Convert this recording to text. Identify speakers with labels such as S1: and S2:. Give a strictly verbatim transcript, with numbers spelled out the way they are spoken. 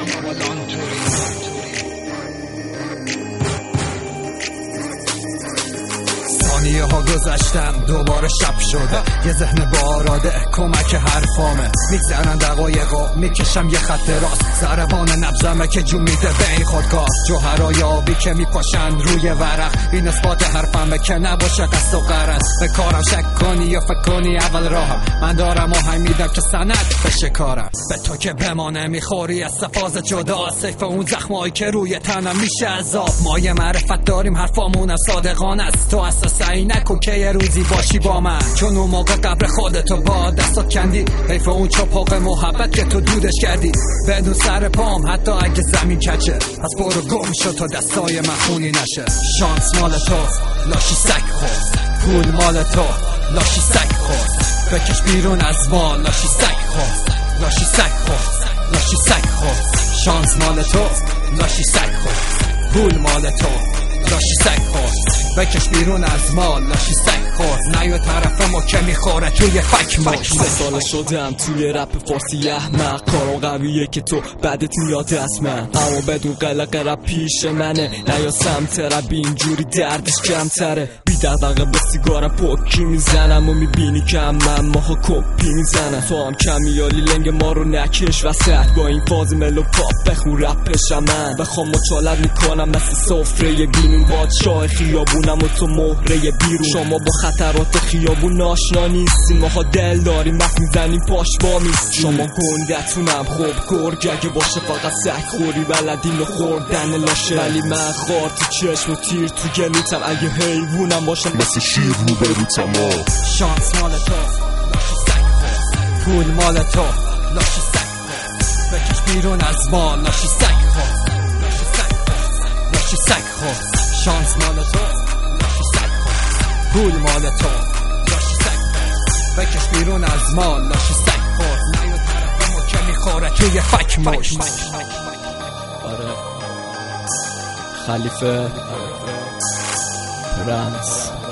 S1: ثانیه ها گذشتن دوباره شب شده، یه ذهن باراده کمک حرفامه، میگذرن دقایقا میکشم یه خط راست، ضربان نبضمه که جون میده به این خودکار، جوهرای آبی که میپاشن روی ورق، این اثبات حرفمه که نباشه قصد و غرض، به کارم شک کنی یا فکر کنی اول راهم، من دارم آهنگ میدم که سند بشه کارم، به تو که بمانه میخوری از سفاز جدا، سیف اون زخمایی که روی تنم میشه عذاب، ما یه معرفت داریم حرفامونم صادقانه است، تو اصلا سعی نکن که یه روزی باشی با من، چون اون موقع قبر خودتو با دستات کندی، حیف اون چپاق محبت که تو دودش کردی بدون سر پام، حتی اگه زمین کچه، پس برو گم شو تا دستای من خونی نشه، شانس مال تو لاشی سگ خورد، پول مال تو لاشی سگ خورد، بکش بیرون از ما لاشی سگ خورد، لاشی سگ خورد، لاشی سگ خورد، شانس مال تو لاشی سگ خورد، پول مال تو لاشی سگ خورد، بکش بیرون از ما لاشی سگ خورد، نیو طرف ما که میخوره توی فک مک.
S2: سه سال شدم توی رپ فارسی احمق، کارو قویه که تو بعدت میاد از من، اما بدون قلق رپ پیش منه، نیا سمت رپ اینجوری دردش کمتره، بی دقدقه به سیگارم پوکی میزنم و میبینی که من ماها کپی میزنم، تو هم کمیالی لنگ ما رو نکش وسط، با این فاز ملو پاپ بخون رپشم، من بخوام مچالت میکنم مثل سفره بینون، بادشاه خیابونم و تو مهره بیرون، شما با خطرات خیابون آشنا نیستیم، ماها دل داریم وقت میزنیم پاش با میستیم، شما گندتونم خوب گرگ اگه باشه فقط سگ خوری بلدین و خوردن لاشه، ولی من خار تو چشم و تیر تو گلوتم، اگه حیوونم باشم مثل شیر رو بروتم.
S1: شانس مال تو لاشی سگ خورد، پول مال تو لاشی سگ خورد، بکش بیرون از ما لاشی سگ خورد، لاشی سگ خورد، لاشی سگ خورد، شانس مال تو لاشی سگ خورد، پول مال تو لاشی سگ خورد، بکش بیرون از ما لاشی سگ خورد، نیو طرف ما که میخوره توی فک مشت.
S2: آره خلیفه پرنس